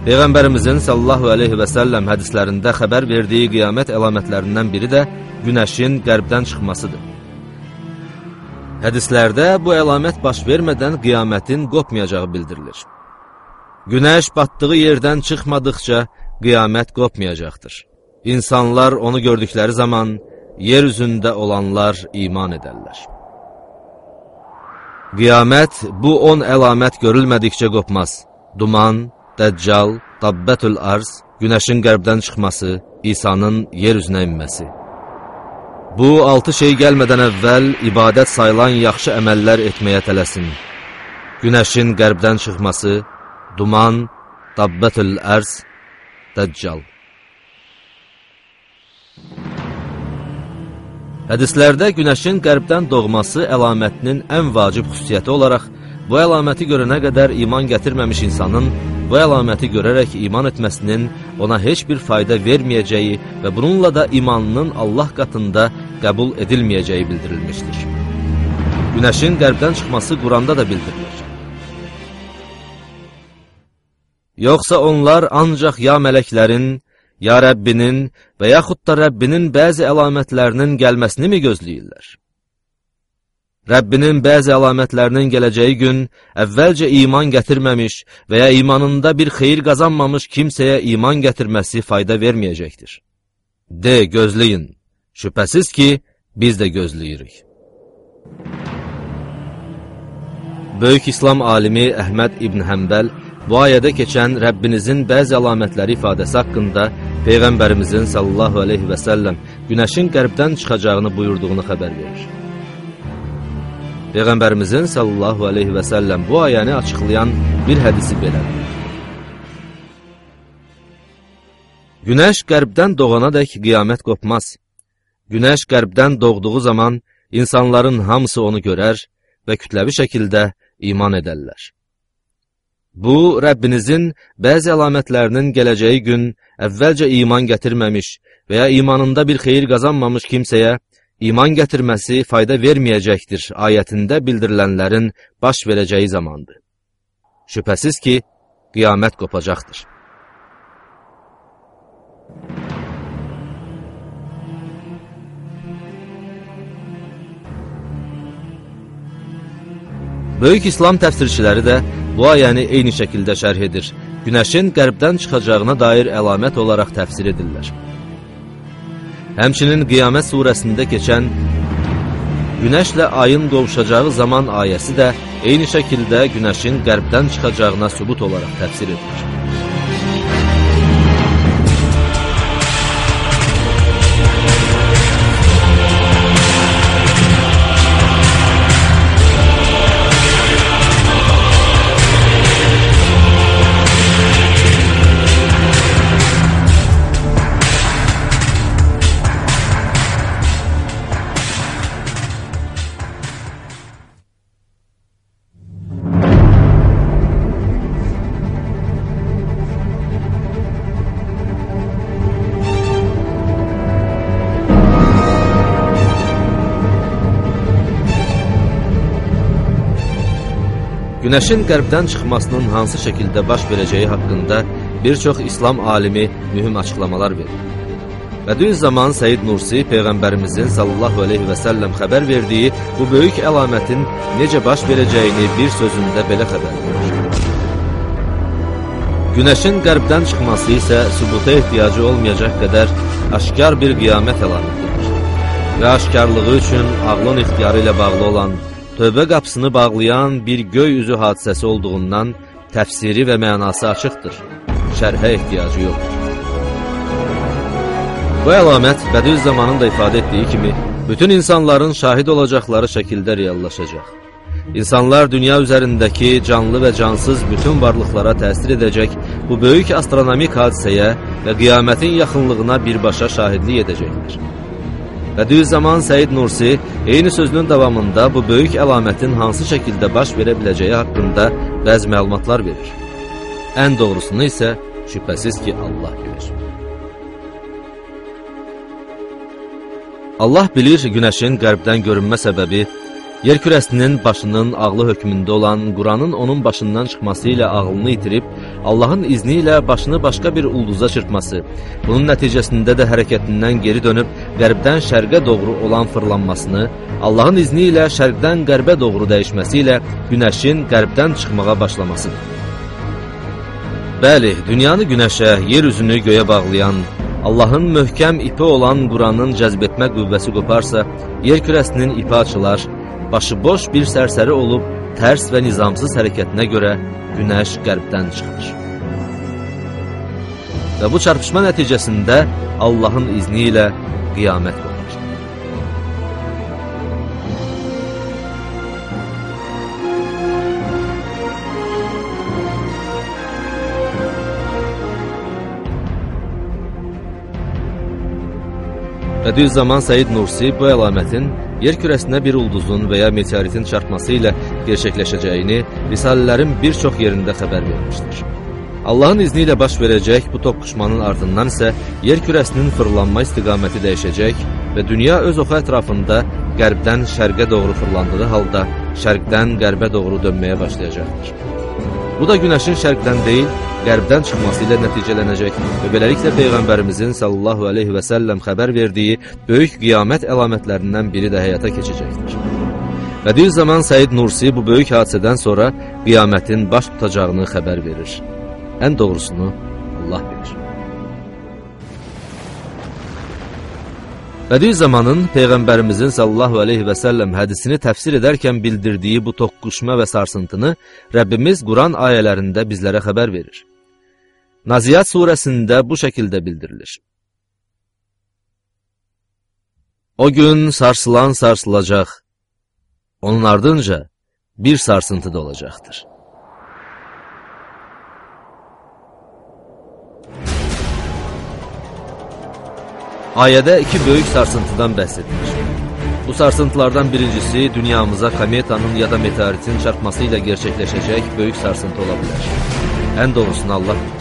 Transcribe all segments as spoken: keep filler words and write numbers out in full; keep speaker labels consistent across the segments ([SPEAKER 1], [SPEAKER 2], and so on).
[SPEAKER 1] Peyğəmbərimizin sallallahu aleyhi və səlləm hədislərində xəbər verdiyi qiyamət əlamətlərindən biri də günəşin qərbdən çıxmasıdır. Hədislərdə bu əlamət baş vermədən qiyamətin qopmayacağı bildirilir. Günəş batdığı yerdən çıxmadıqca qiyamət qopmayacaqdır. İnsanlar onu gördükləri zaman yer üzündə olanlar iman edərlər. Qiyamət bu on əlamət görülmədikcə qopmaz. Duman, Dəccal, Dabbətül Arz, günəşin qərbdən çıxması, İsa'nın yer üzünə inməsi. Bu altı şey gəlmədən əvvəl ibadət sayılan yaxşı əməllər etməyə tələsin. Günəşin qərbdən çıxması, duman, Dabbətül Arz, Dəccal. Hədislərdə günəşin qərbdən doğması əlamətinin ən vacib xüsusiyyəti olaraq, bu əlaməti görənə qədər iman gətirməmiş insanın bu əlaməti görərək iman etməsinin ona heç bir fayda verməyəcəyi və bununla da imanının Allah qatında qəbul edilməyəcəyi bildirilmişdir. Günəşin qərbdən çıxması Quranda da bildirilir. Yoxsa onlar ancaq ya mələklərin, ya Rəbbinin və yaxud da Rəbbinin bəzi əlamətlərinin gəlməsini mi gözləyirlər? Rəbbinin bəzi əlamətlərinin gələcəyi gün əvvəlcə iman gətirməmiş və ya imanında bir xeyir qazanmamış kimsəyə iman gətirməsi fayda verməyəcəkdir. De, gözləyin. Şübhəsiz ki, biz də gözləyirik. Böyük İslam alimi Əhməd İbn Həmbəl bu ayədə keçən Rəbbinizin bəzi əlamətləri ifadəsi haqqında Peyğəmbərimizin sallallahu aleyhi və səlləm günəşin qərbdən çıxacağını buyurduğunu xəbər verir. Peyğəmbərimizin sallallahu aleyhi və səlləm bu ayəni açıqlayan bir hədisi belədir. Günəş qərbdən doğanadək qiyamət qopmaz. Günəş qərbdən doğduğu zaman insanların hamısı onu görər və kütləvi şəkildə iman edərlər. Bu, Rəbbinizin bəzi əlamətlərinin gələcəyi gün əvvəlcə iman gətirməmiş və ya imanında bir xeyir qazanmamış kimsəyə iman gətirməsi fayda verməyəcəkdir ayətində bildirilənlərin baş verəcəyi zamandır. Şübhəsiz ki, qiyamət qopacaqdır. Böyük İslam təfsirçiləri də bu ayəni eyni şəkildə şərh edir. Günəşin qərbdən çıxacağına dair əlamət olaraq təfsir edirlər. Həmçinin Qiyamət surəsində keçən günəşlə ayın qovuşacağı zaman ayəsi də eyni şəkildə günəşin qərbdən çıxacağına sübut olaraq təfsir edilir. Günəşin qərbdən çıxmasının hansı şəkildə baş verəcəyi haqqında bir çox İslam alimi mühüm açıqlamalar verir. Bədüizzəman Səid Nursi Peyğəmbərimizin sallallahu aleyhi və səlləm xəbər verdiyi bu böyük əlamətin necə baş verəcəyini bir sözündə belə xəbər verir. Günəşin qərbdən çıxması isə sübuta ehtiyacı olmayacaq qədər aşkar bir qiyamət əlamətidir və aşkarlığı üçün ağlın ixtiyarı ilə bağlı olan tövbə qapısını bağlayan bir göy üzü hadisəsi olduğundan təfsiri və mənası açıqdır, şərhə ehtiyacı yoxdur. Bu əlamət Bədüizzəmanın da ifadə etdiyi kimi bütün insanların şahid olacaqları şəkildə reallaşacaq. İnsanlar dünya üzərindəki canlı və cansız bütün varlıqlara təsir edəcək bu böyük astronomik hadisəyə və qiyamətin yaxınlığına birbaşa şahidlik edəcəkdir. Bədüizzəman Səid Nursi eyni sözünün davamında bu böyük əlamətin hansı şəkildə baş verə biləcəyi haqqında bəzi məlumatlar verir. Ən doğrusunu isə şübhəsiz ki, Allah bilir. Allah bilir günəşin qərbdən görünmə səbəbi Yer kürəsinin başının ağlı hökmündə olan Quranın onun başından çıxması ilə ağlını itirib, Allahın izni ilə başını başqa bir ulduza çırpması, bunun nəticəsində də hərəkətindən geri dönüb qərbdən şərqə doğru olan fırlanmasını, Allahın izni ilə şərqdən qərbə doğru dəyişməsi ilə günəşin qərbdən çıxmağa başlamasıdır. Bəli, dünyanı günəşə, yer üzünü göyə bağlayan, Allahın möhkəm ipi olan Quranın cəzb etmə qüvvəsi qoparsa, yer kürəsinin ipi açılar, başıboş bir sərsəri olub, tərs və nizamsız hərəkətinə görə günəş qərbdən çıxır. Və bu çarpışma nəticəsində Allahın izni ilə qiyamət qopar. Bediüzzaman Səid Nursi bu əlamətin yer kürəsinə bir ulduzun və ya meteoritin çarpması ilə gerçəkləşəcəyini risalələrin bir çox yerində xəbər vermişdir. Allahın izni ilə baş verəcək bu toqquşmanın ardından isə yer kürəsinin fırlanma istiqaməti dəyişəcək və dünya öz oxu ətrafında qərbdən şərqə doğru fırlandığı halda şərqdən qərbə doğru dönməyə başlayacaqdır. Bu da günəşin şərqdən deyil, qərbdən çıxması ilə nəticələnəcək və beləliklə Peyğəmbərimizin sallallahu aleyhi və səlləm xəbər verdiyi böyük qiyamət əlamətlərindən biri də həyata keçəcəkdir. Bediüzzaman Səid Nursi bu böyük hadisədən sonra qiyamətin baş tutacağını xəbər verir. Ən doğrusunu Allah bilir. Bediüzzamanın Peyğəmbərimizin sallallahu aleyhi və səlləm hədisini təfsir edərkən bildirdiyi bu toqquşma və sarsıntını Rəbbimiz Quran ayələrində bizlərə xəbər verir. Naziyyat surəsində bu şəkildə bildirilir. O gün sarsılan sarsılacaq, onun ardınca bir sarsıntı da olacaqdır. Ayədə iki böyük sarsıntıdan bəhs edilir. Bu sarsıntılardan birincisi dünyamıza kometanın ya da meteoritin çarpması ilə gerçəkləşəcək böyük sarsıntı ola bilər. Ən doğrusunu Allah bilir.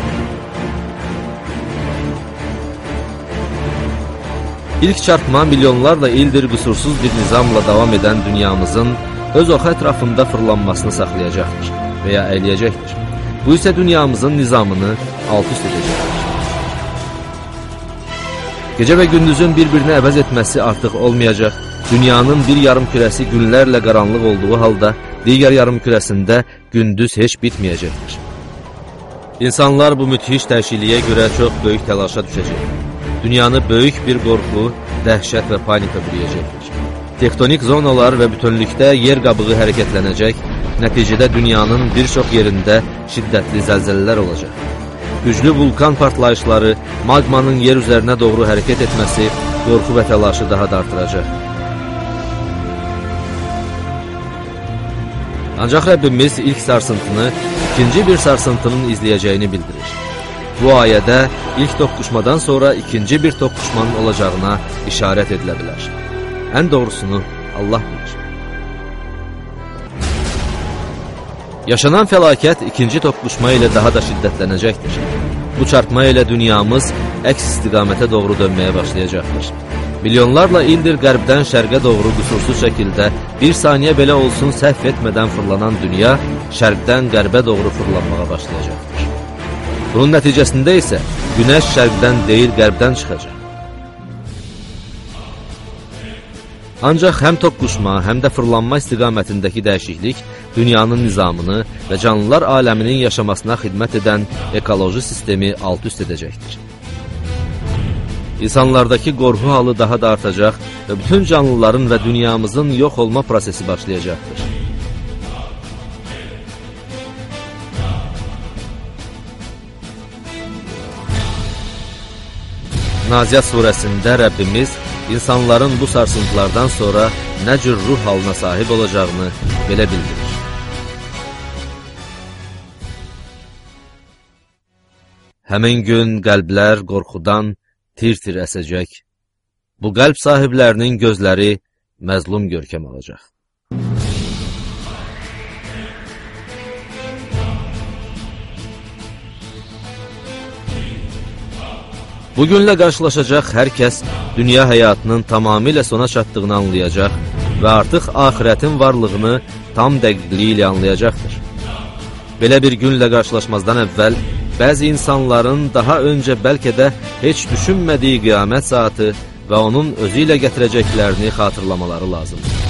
[SPEAKER 1] İlk çarpma milyonlarla ildir qüsursuz bir nizamla davam edən dünyamızın öz oxu ətrafında fırlanmasını saxlayacaqdır və ya əyləyəcəkdir. Bu isə dünyamızın nizamını alt-üst edəcəkdir. Gecə və gündüzün bir-birini əvəz etməsi artıq olmayacaq, dünyanın bir yarım kürəsi günlərlə qaranlıq olduğu halda, digər yarım kürəsində gündüz heç bitməyəcəkdir. İnsanlar bu müthiş dəyişikliyə görə çox böyük təlaşa düşəcək. Dünyanı böyük bir qorxu, dəhşət və panika bürüyəcəkdir. Tektonik zonalar və bütünlükdə yer qabığı hərəkətlənəcək, nəticədə dünyanın bir çox yerində şiddətli zəlzələlər olacaq. Güclü vulkan partlayışları, magmanın yer üzərinə doğru hərəkət etməsi qorxu və təlaşı daha da artıracaq. Ancaq Rəbbimiz ilk sarsıntını ikinci bir sarsıntının izləyəcəyini bildirir. Bu ayədə ilk toqquşmadan sonra ikinci bir toqquşmanın olacağına işarət edilə bilər. Ən doğrusunu Allah bilir. Yaşanan fəlakət ikinci toqquşma ilə daha da şiddətlənəcəkdir. Bu çarpma ilə dünyamız əks istiqamətə doğru dönməyə başlayacaqdır. Milyonlarla ildir qərbdən şərqə doğru qüsursuz şəkildə bir saniyə belə olsun səhv etmədən fırlanan dünya şərqdən qərbə doğru fırlanmağa başlayacaqdır. Bunun nəticəsində isə günəş şərqdən deyil qərbdən çıxacaq. Ancaq həm toqquşma, həm də fırlanma istiqamətindəki dəyişiklik dünyanın nizamını və canlılar aləminin yaşamasına xidmət edən ekoloji sistemi alt-üst edəcəkdir. İnsanlardakı qorxu halı daha da artacaq və bütün canlıların və dünyamızın yox olma prosesi başlayacaqdır. Naziyyat surəsində Rəbbimiz insanların bu sarsıntılardan sonra nə cür ruh halına sahib olacağını belə bildirir. Həmin gün qəlblər qorxudan tir-tir əsəcək. Bu qəlb sahiblərinin gözləri məzlum görkəm alacaq. Bugünlə qarşılaşacaq hər kəs dünya həyatının tamamilə sona çatdığını anlayacaq və artıq axirətin varlığını tam dəqiqliyi ilə anlayacaqdır. Belə bir günlə qarşılaşmazdan əvvəl, bəzi insanların daha öncə bəlkə də heç düşünmədiyi qiyamət saatı və onun özü ilə gətirəcəklərini xatırlamaları lazımdır.